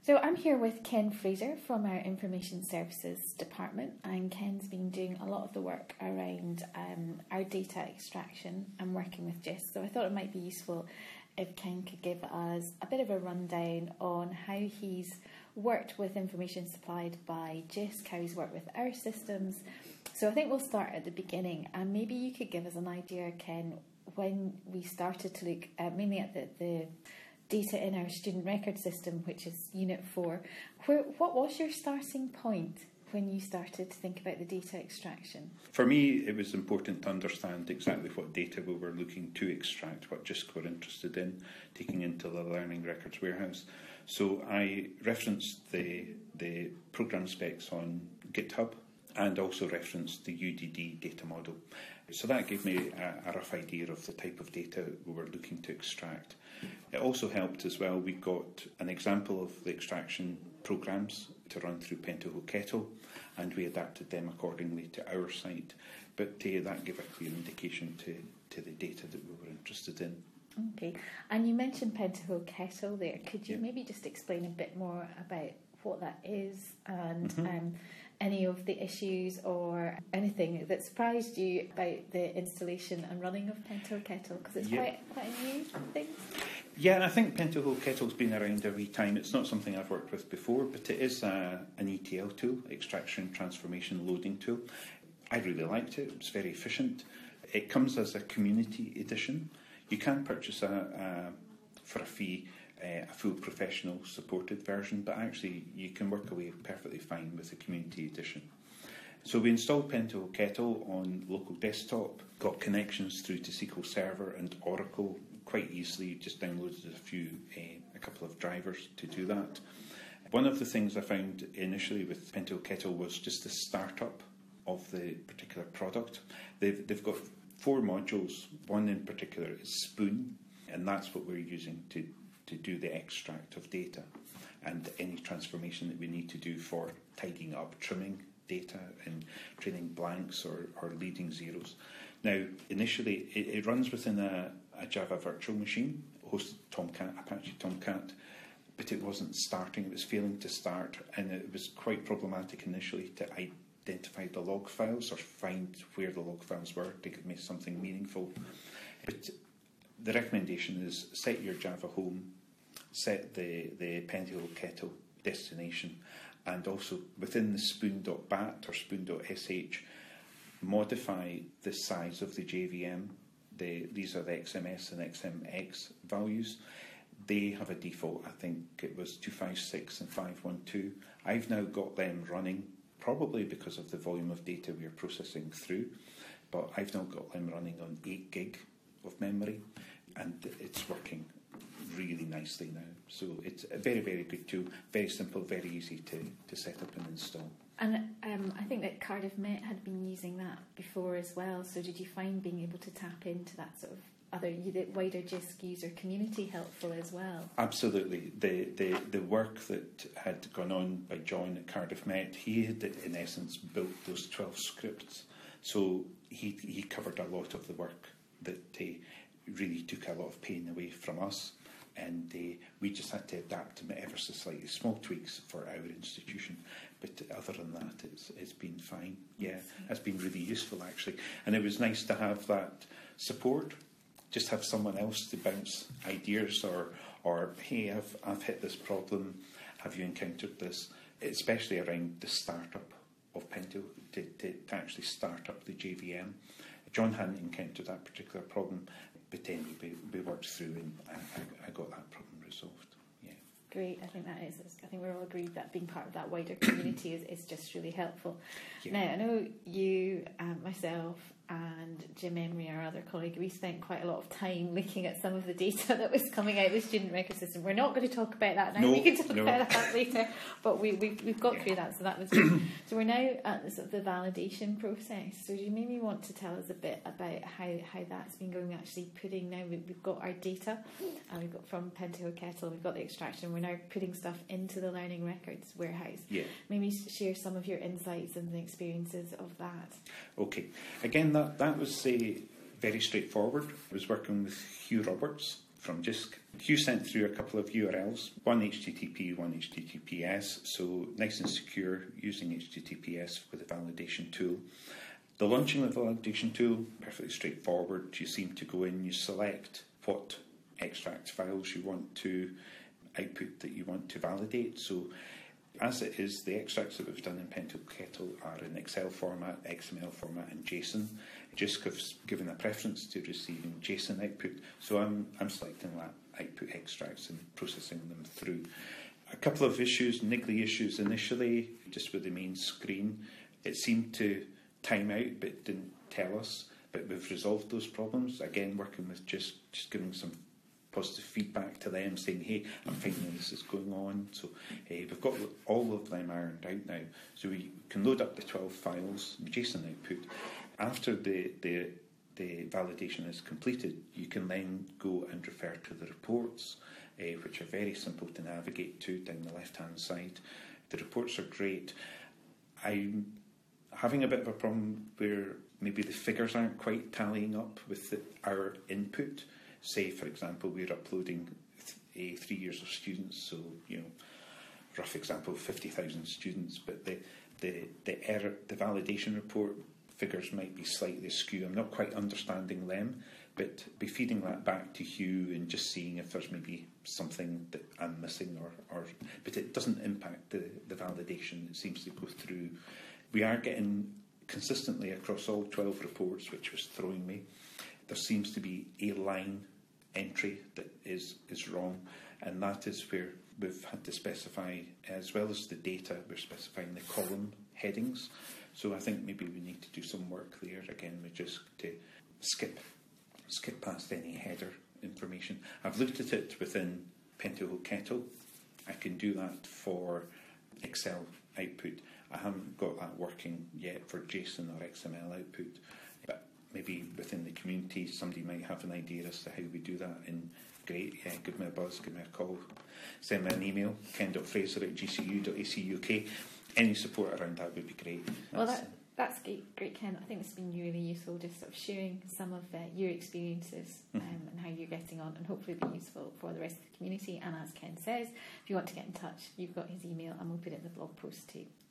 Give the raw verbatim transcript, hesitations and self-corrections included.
So I'm here with Ken Fraser from our Information Services Department, and Ken's been doing a lot of the work around um, our data extraction and working with G I S. So I thought it might be useful if Ken could give us a bit of a rundown on how he's worked with information supplied by G I S, how he's worked with our systems. So I think we'll start at the beginning, and maybe you could give us an idea, Ken, when we started to look uh, mainly at the, the data in our student record system, which is Unit four. Where, what was your starting point when you started to think about the data extraction? For me, it was important to understand exactly what data we were looking to extract, what G I S were interested in taking into the Learning Records warehouse. So I referenced the, the program specs on GitHub and also referenced the U D D data model. So that gave me a, a rough idea of the type of data we were looking to extract. It also helped as well, we got an example of the extraction programs to run through Pentaho Kettle, and we adapted them accordingly to our site. But uh, that gave a clear indication to, to the data that we were interested in. Okay, and you mentioned Pentaho Kettle there. Could you yeah. maybe just explain a bit more about what that is and mm-hmm. um, any of the issues or anything that surprised you about the installation and running of Pentaho Kettle? Because it's yeah. quite, quite a new thing. Yeah, I think Pentaho Kettle's been around a wee time. It's not something I've worked with before, but it is a, an E T L tool, extraction, transformation, loading tool. I really liked it. It's very efficient. It comes as a community edition. You can purchase a, a for a fee uh, a full professional supported version, but actually you can work away perfectly fine with the community edition. So we installed Pentaho Kettle on local desktop, got connections through to S Q L Server and Oracle quite easily, just downloaded a few, uh, a couple of drivers to do that. One of the things I found initially with Pentaho Kettle was just the startup of the particular product. They've, they've got four modules. One in particular is Spoon, and that's what we're using to, to do the extract of data and any transformation that we need to do for tidying up, trimming data and training blanks or, or leading zeros. Now, initially, it, it runs within a, a Java virtual machine, hosted Tomcat, Apache Tomcat, but it wasn't starting, it was failing to start, and it was quite problematic initially to identify the log files or find where the log files were to give me something meaningful. But the recommendation is set your Java home, set the, the Pentaho Kettle destination, and also within the spoon.bat or spoon.sh, modify the size of the J V M. The, these are the X M S and X M X values. They have a default, I think it was two fifty-six and five twelve. I've now got them running, probably because of the volume of data we are processing through, but I've now got them running on eight gig of memory, and it's working really nicely now. So it's a very, very good tool, very simple, very easy to, to set up and install. And um, I think that Cardiff Met had been using that before as well. So did you find being able to tap into that sort of other the wider G I S user community helpful as well? Absolutely. The, the the work that had gone on by John at Cardiff Met, he had in essence built those twelve scripts. So he he covered a lot of the work that uh, really took a lot of pain away from us. And uh, we just had to adapt them ever so slightly, small tweaks for our institution. But other than that, it's, it's been fine. Yeah, it's been really useful actually. And it was nice to have that support, just have someone else to bounce ideas or, or hey, I've, I've hit this problem, have you encountered this? Especially around the startup of Pentaho, to, to, to actually start up the J V M. John hadn't encountered that particular problem, but then we, we worked through and I, I, I got that problem resolved. Yeah. Great, I think that is, I think we're all agreed that being part of that wider community is, is just really helpful. Yeah. Now, I know you, um, myself, and Jim Emery, our other colleague, we spent quite a lot of time looking at some of the data that was coming out of the student record system. We're not going to talk about that now, no, we can talk no. about that later, but we, we've, we've got yeah. through that, so that was good. So we're now at the, sort of the validation process. So do you maybe want to tell us a bit about how, how that's been going, actually putting now, we've, we've got our data, and we've got from Pentaho Kettle, we've got the extraction, we're now putting stuff into the Learning Records warehouse. Yeah. Maybe share some of your insights and the experiences of that. Okay. Again, that, that was uh, very straightforward. I was working with Hugh Roberts from J I S C. Hugh sent through a couple of U R Ls, one H T T P, one H T T P S, so nice and secure using H T T P S with the validation tool. The launching of the validation tool, perfectly straightforward. You seem to go in, you select what extract files you want to output that you want to validate. So as it is, the extracts that we've done in Pentaho Kettle are in Excel format, X M L format and JSON. J I S C has given a preference to receiving JSON output, so I'm, I'm selecting that output extracts and processing them through. A couple of issues, niggly issues initially, just with the main screen. It seemed to time out but didn't tell us, but we've resolved those problems. Again, working with just, just giving some positive feedback to them, saying, hey, I'm finding this is going on. So uh, we've got all of them ironed out now. So we can load up the twelve files, JSON output. After the, the, the validation is completed, you can then go and refer to the reports, uh, which are very simple to navigate to down the left-hand side. The reports are great. I'm having a bit of a problem where maybe the figures aren't quite tallying up with the, our input. Say, for example, we're uploading th- uh, three years of students, so, you know, rough example, fifty thousand students, but the, the, the error, the validation report figures might be slightly askew. I'm not quite understanding them, but be feeding that back to Hugh and just seeing if there's maybe something that I'm missing, or, or but it doesn't impact the, the validation. It seems to go through. We are getting consistently across all twelve reports, which was throwing me. There seems to be a line entry that is, is wrong, and that is where we've had to specify, as well as the data, we're specifying the column headings. So I think maybe we need to do some work there again, with just to skip skip past any header information. I've looked at it within Pentaho Kettle. I can do that for Excel output. I haven't got that working yet for JSON or X M L output, but maybe within the community somebody might have an idea as to how we do that. And great, yeah, give me a buzz, give me a call, send me an email, ken dot fraser at g c u dot a c u k. Any support around that would be great. That's, well, that, that's great, great, Ken. I think it's been really useful, just sort of sharing some of uh, your experiences um, mm-hmm. and how you're getting on, and hopefully be useful for the rest of the community. And as Ken says, if you want to get in touch, you've got his email, and we'll put it in the blog post too.